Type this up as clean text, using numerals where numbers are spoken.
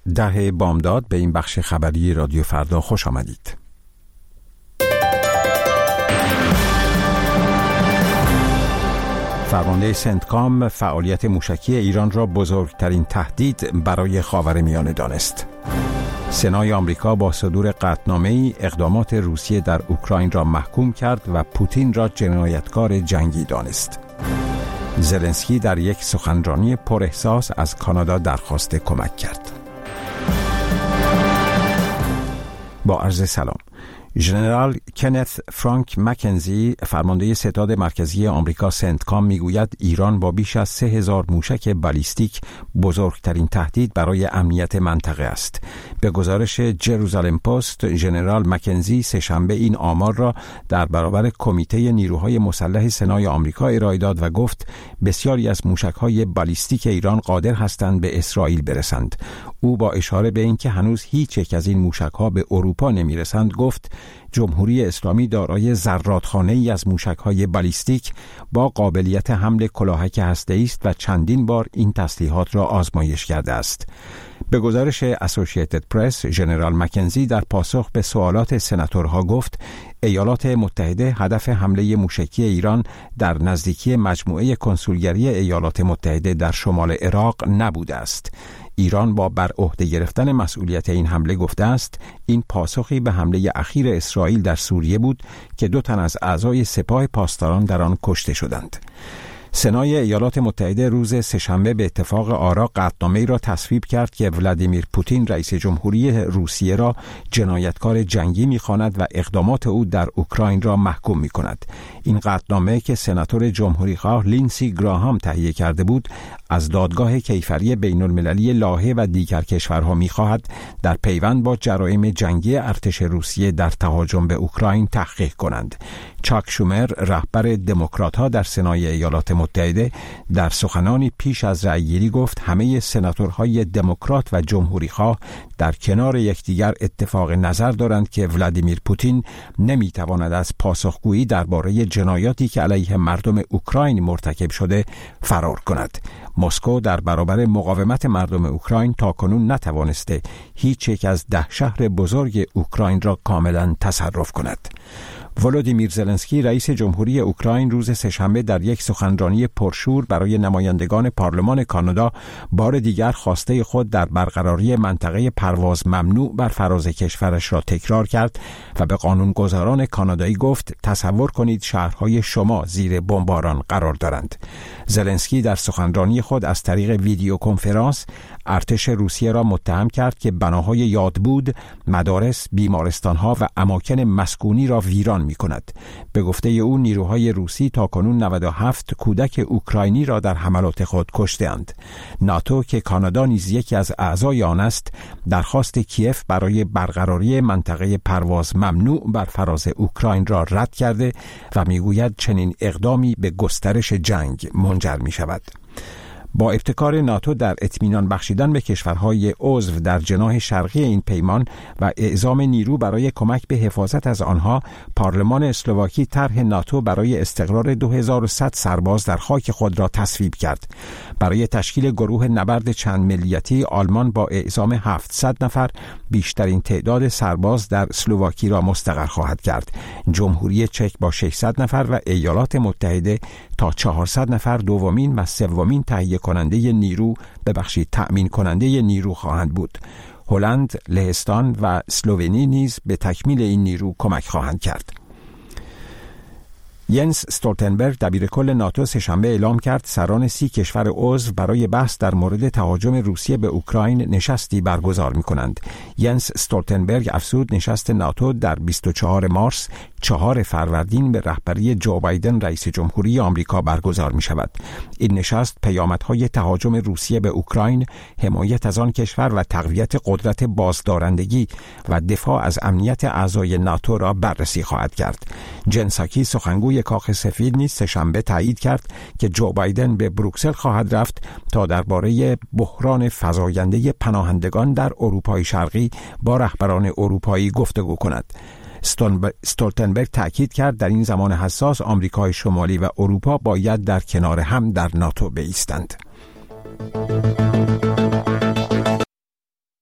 10 بامداد به این بخش خبری رادیو فردا خوش آمدید. فرمانده سنتکام فعالیت موشکی ایران را بزرگترین تهدید برای خاورمیانه دانست. سنای آمریکا با صدور قطعنامه‌ای اقدامات روسیه در اوکراین را محکوم کرد و پوتین را جنایتکار جنگی دانست. زلنسکی در یک سخنرانی پر احساس از کانادا درخواست کمک کرد. با عرض سلام. ژنرال کنت فرانک مکنزی فرمانده ستاد مرکزی آمریکا سنتکام میگوید ایران با بیش از 3000 موشک بالیستیک بزرگترین تهدید برای امنیت منطقه است. به گزارش جروزالم پست، ژنرال مکنزی سه‌شنبه این آمار را در برابر کمیته نیروهای مسلح سنای آمریکا ارائه داد و گفت بسیاری از موشک‌های بالیستیک ایران قادر هستند به اسرائیل برسند. او با اشاره به اینکه هنوز هیچ یک از این موشک‌ها به اروپا نمی‌رسند گفت جمهوری اسلامی دارای ذراتخانه‌ای از موشک‌های بالیستیک با قابلیت حمل کلاهک هسته‌ای است و چندین بار این تسلیحات را آزمایش کرده است. به گزارش اسوسییتد پرس، ژنرال مکنزی در پاسخ به سوالات سناتورها گفت ایالات متحده هدف حمله موشکی ایران در نزدیکی مجموعه کنسولگری ایالات متحده در شمال عراق نبوده است. ایران با بر عهده گرفتن مسئولیت این حمله گفته است این پاسخی به حمله اخیر اسرائیل در سوریه بود که 2 تن از اعضای سپاه پاسداران در آن کشته شدند. سنای ایالات متحده روز سه‌شنبه به اتفاق آرا قطعنامه‌ای را تصویب کرد که ولادیمیر پوتین رئیس جمهوری روسیه را جنایتکار جنگی می‌خواند و اقدامات او در اوکراین را محکوم می‌کند. این قطعنامه که سناتور جمهوری‌خواه لینسی گراهام تهیه کرده بود، از دادگاه کیفری بین‌المللی لاهه و دیگر کشورها می‌خواهد در پیوند با جرایم جنگی ارتش روسیه در تهاجم به اوکراین تحقیق کنند. چاک شومر رهبر دموکرات‌ها در سنای ایالات متحده در سخنانی پیش از رأیگیری گفت همه سناتورهای دموکرات و جمهوری‌خواه در کنار یکدیگر اتفاق نظر دارند که ولادیمیر پوتین نمی‌تواند از پاسخگویی درباره جنایاتی که علیه مردم اوکراین مرتکب شده فرار کند. مسکو در برابر مقاومت مردم اوکراین تاکنون نتوانسته هیچ یک از 10 شهر بزرگ اوکراین را کاملا تصرف کند. ولودیمیر زلنسکی رئیس جمهوری اوکراین روز سه‌شنبه در یک سخنرانی پرشور برای نمایندگان پارلمان کانادا بار دیگر خواسته خود در برقراری منطقه پرواز ممنوع بر فراز کشورش را تکرار کرد و به قانونگذاران کانادایی گفت تصور کنید شهرهای شما زیر بمباران قرار دارند. زلنسکی در سخنرانی خود از طریق ویدیو کنفرانس ارتش روسیه را متهم کرد که بناهای یادبود، مدارس، بیمارستانها و اماکن مسکونی را ویران می‌کند. به گفته او نیروهای روسی تاکنون 97 کودک اوکراینی را در حملات خود کشته‌اند. ناتو که کانادا نیز یکی از اعضای آن است، درخواست کیف برای برقراری منطقه پرواز ممنوع بر فراز اوکراین را رد کرده و می‌گوید چنین اقدامی به گسترش جنگ منجر می‌شود. با ابتکار ناتو در اطمینان بخشیدن به کشورهای عضو در جناح شرقی این پیمان و اعزام نیرو برای کمک به حفاظت از آنها، پارلمان اسلواکی طرح ناتو برای استقرار 2100 سرباز در خاک خود را تصویب کرد. برای تشکیل گروه نبرد چند ملیتی، آلمان با اعزام 700 نفر بیشترین تعداد سرباز در اسلواکی را مستقر خواهد کرد. جمهوری چک با 600 نفر و ایالات متحده تا 400 نفر دومین و سومین تهیه کننده نیرو تأمین کننده نیرو خواهند بود. هلند، لهستان و اسلوونی نیز به تکمیل این نیرو کمک خواهند کرد. ینس استولتنبرگ دبیرکل ناتو سه‌شنبه اعلام کرد سران 30 کشور عضو برای بحث در مورد تهاجم روسیه به اوکراین نشستی برگزار می‌کنند. ینس استولتنبرگ افزود نشست ناتو در 24 مارس 4 فروردین به رهبری جو بایدن رئیس جمهوری آمریکا برگزار می‌شود. این نشست پیامدهای تهاجم روسیه به اوکراین، حمایت از آن کشور و تقویت قدرت بازدارندگی و دفاع از امنیت اعضای ناتو را بررسی خواهد کرد. جن ساکی سخنگوی کاخ سفید نیز سه‌شنبه تایید کرد که جو بایدن به بروکسل خواهد رفت تا درباره بحران فزاینده پناهندگان در اروپای شرقی با رهبران اروپایی گفتگو کند. استولتنبرگ تأکید کرد در این زمان حساس آمریکای شمالی و اروپا باید در کنار هم در ناتو بایستند.